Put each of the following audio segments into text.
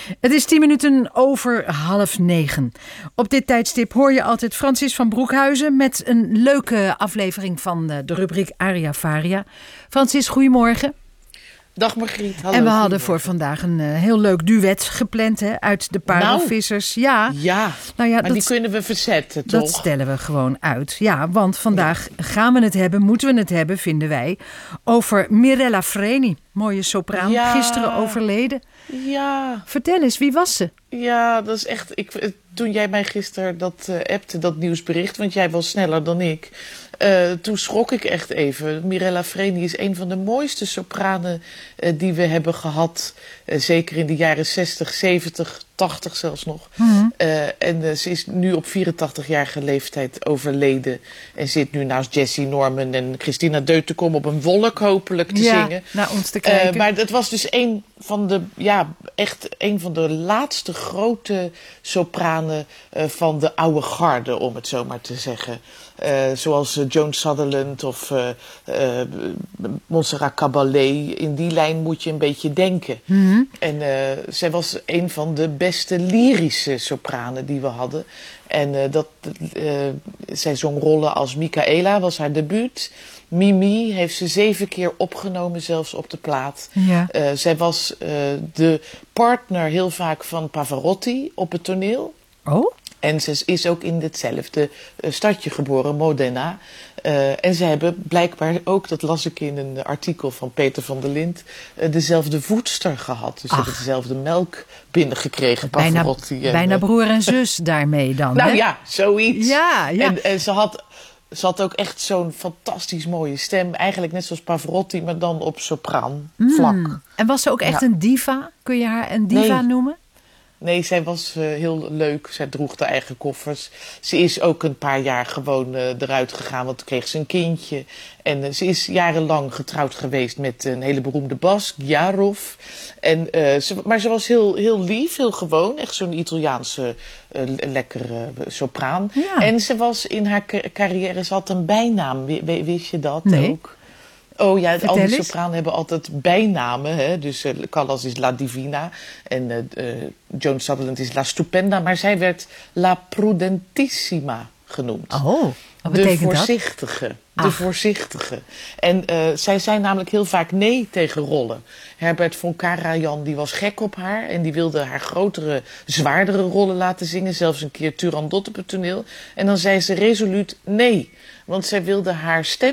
Het is 9:10. Op dit tijdstip hoor je altijd Francis van Broekhuizen met een leuke aflevering van de rubriek Aria Faria. Francis, goedemorgen. Dag Margriet, hallo. En we hadden voor vandaag een heel leuk duet gepland uit de Parelvissers. Nou, ja, maar die kunnen we verzetten, toch? Dat stellen we gewoon uit. Ja, want vandaag gaan we het hebben, moeten we het hebben, vinden wij, over Mirella Freni. Mooie sopraan, gisteren overleden. Ja. Vertel eens, wie was ze? Ja, dat is echt... Toen jij mij gisteren appte, dat nieuwsbericht, want jij was sneller dan ik. Toen schrok ik echt even. Mirella Freni is een van de mooiste sopranen die we hebben gehad. Zeker in de jaren 60, 70, 80 zelfs nog. Mm-hmm. En ze is nu op 84-jarige leeftijd overleden. En zit nu naast Jessie Norman en Christina Deutenkom op een wolk hopelijk te zingen. Naar ons te kijken. Maar het was dus een van de laatste grote sopranen van de oude garde, om het zo maar te zeggen. Zoals Joan Sutherland of Montserrat Caballé. In die lijn moet je een beetje denken. Mm-hmm. En zij was een van de beste lyrische sopranen die we hadden. En zij zong rollen als Micaela, was haar debuut. Mimi heeft ze 7 keer opgenomen, zelfs op de plaat. Ja. Zij was de partner heel vaak van Pavarotti op het toneel. Oh? En ze is ook in hetzelfde stadje geboren, Modena. En ze hebben blijkbaar ook, dat las ik in een artikel van Peter van der Lint, dezelfde voedster gehad. Dus ze hebben dezelfde melk binnengekregen, Pavarotti. Bijna broer en zus daarmee dan. Nou hè? Ja, zoiets. Ja. En ze had ook echt zo'n fantastisch mooie stem. Eigenlijk net zoals Pavarotti, maar dan op sopraan vlak. En was ze ook echt een diva? Kun je haar een diva noemen? Nee, zij was heel leuk. Zij droeg de eigen koffers. Ze is ook een paar jaar gewoon eruit gegaan, want toen kreeg ze een kindje. En ze is jarenlang getrouwd geweest met een hele beroemde bas, Ghiarov. Maar ze was heel lief, heel gewoon. Echt zo'n Italiaanse lekkere sopraan. Ja. En ze was in haar carrière, ze had een bijnaam. Wist je dat ook? Oh ja, al die sopranen hebben altijd bijnamen. Hè? Dus Callas is La Divina en Joan Sutherland is La Stupenda. Maar zij werd La Prudentissima genoemd. Oh, wat betekent de voorzichtige. Dat? De voorzichtige. En zij zei namelijk heel vaak nee tegen rollen. Herbert von Karajan die was gek op haar. En die wilde haar grotere, zwaardere rollen laten zingen. Zelfs een keer Turandot op het toneel. En dan zei ze resoluut nee. Want zij wilde haar stem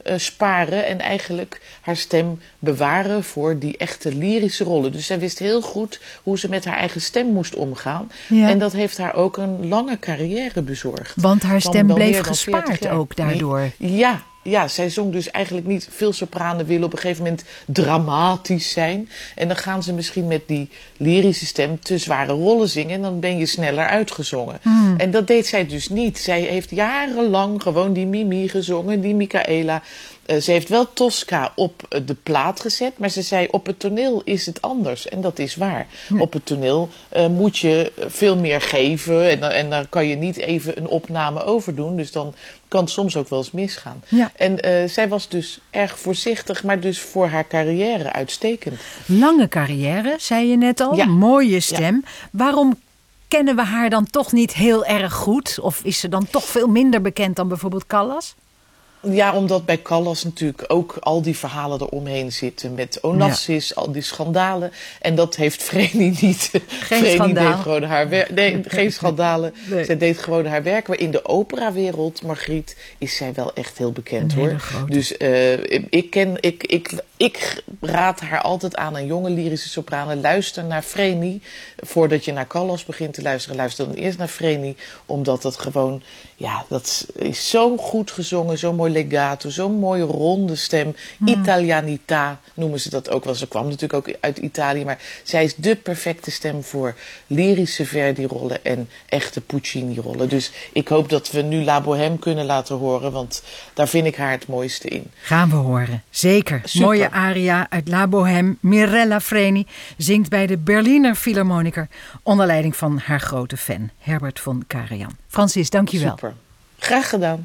sparen en eigenlijk haar stem bewaren voor die echte lyrische rollen. Dus zij wist heel goed hoe ze met haar eigen stem moest omgaan. Ja. En dat heeft haar ook een lange carrière bezorgd. Want haar stem bleef gespaard ook daardoor. Ja, zij zong dus eigenlijk niet. Veel sopranen willen op een gegeven moment dramatisch zijn. En dan gaan ze misschien met die lyrische stem te zware rollen zingen. En dan ben je sneller uitgezongen. En dat deed zij dus niet. Zij heeft jarenlang gewoon die Mimi gezongen, die Micaela. Ze heeft wel Tosca op de plaat gezet, maar ze zei op het toneel is het anders. En dat is waar. Ja. Op het toneel moet je veel meer geven en dan kan je niet even een opname overdoen. Dus dan kan het soms ook wel eens misgaan. Ja. En zij was dus erg voorzichtig, maar dus voor haar carrière uitstekend. Lange carrière, zei je net al. Ja. Mooie stem. Ja. Waarom kennen we haar dan toch niet heel erg goed? Of is ze dan toch veel minder bekend dan bijvoorbeeld Callas? Ja, omdat bij Callas natuurlijk ook al die verhalen eromheen zitten. Met Onassis, al die schandalen. En dat heeft Freni niet. Geen deed gewoon haar werk. Nee, geen schandalen. Nee. Zij deed gewoon haar werk. Maar in de operawereld, Margriet, is zij wel echt heel bekend hoor. Grote. Dus ik raad haar altijd aan jonge lyrische sopranen. Luister naar Freni. Voordat je naar Callas begint te luisteren, luister dan eerst naar Freni. Omdat dat gewoon, dat is zo goed gezongen, zo mooi legato, zo'n mooie ronde stem. Italianità noemen ze dat ook wel. Ze kwam natuurlijk ook uit Italië, maar zij is de perfecte stem voor lyrische Verdi-rollen en echte Puccini-rollen. Dus ik hoop dat we nu La Bohème kunnen laten horen, want daar vind ik haar het mooiste in. Gaan we horen, zeker. Super. Mooie aria uit La Bohème. Mirella Freni zingt bij de Berliner Philharmoniker onder leiding van haar grote fan Herbert von Karajan. Francis, dank je wel. Super. Graag gedaan.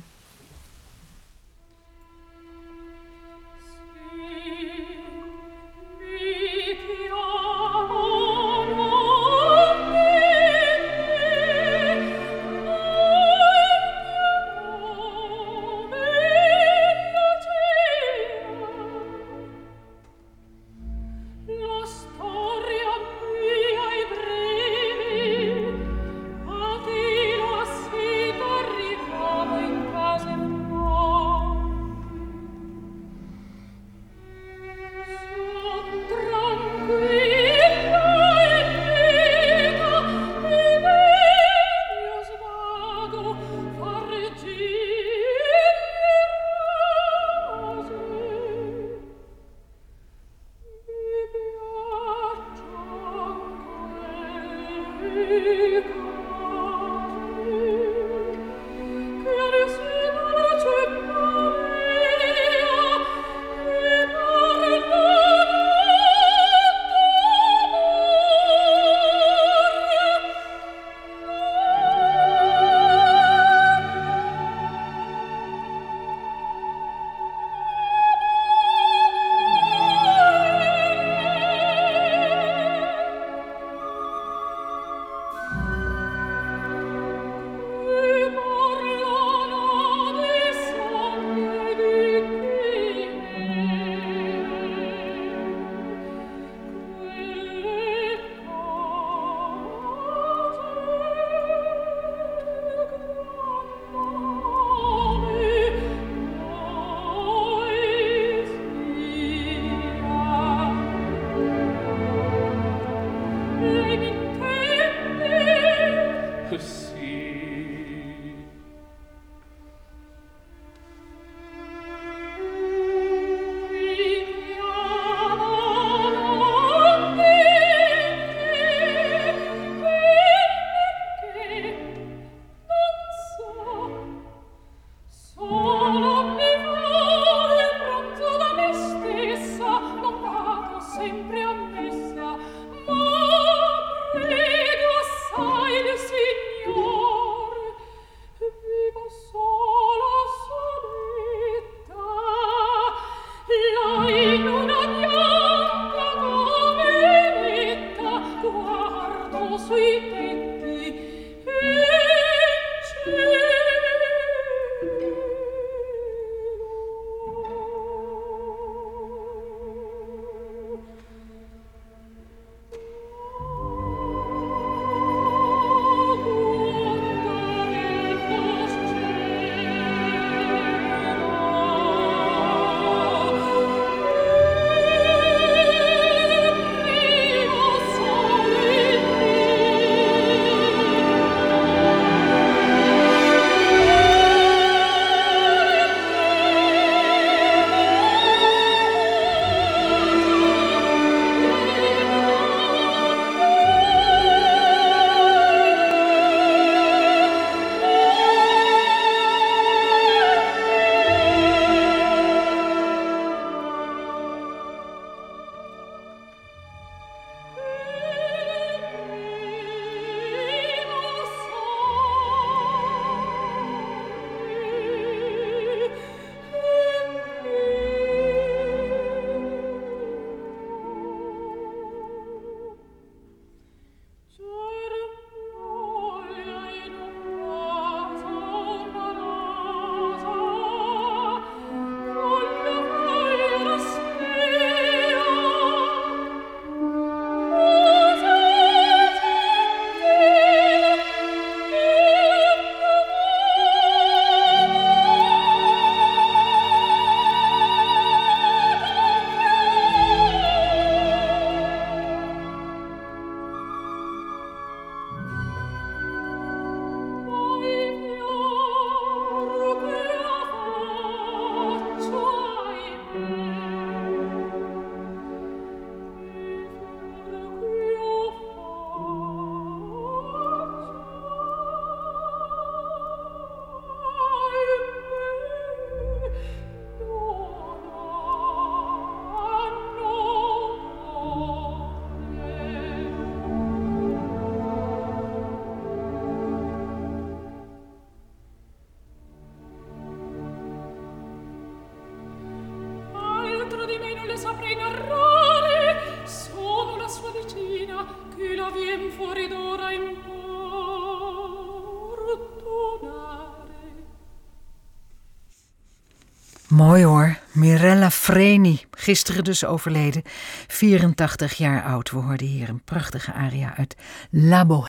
Mooi hoor, Mirella Freni, gisteren dus overleden, 84 jaar oud. We hoorden hier een prachtige aria uit La Bohème.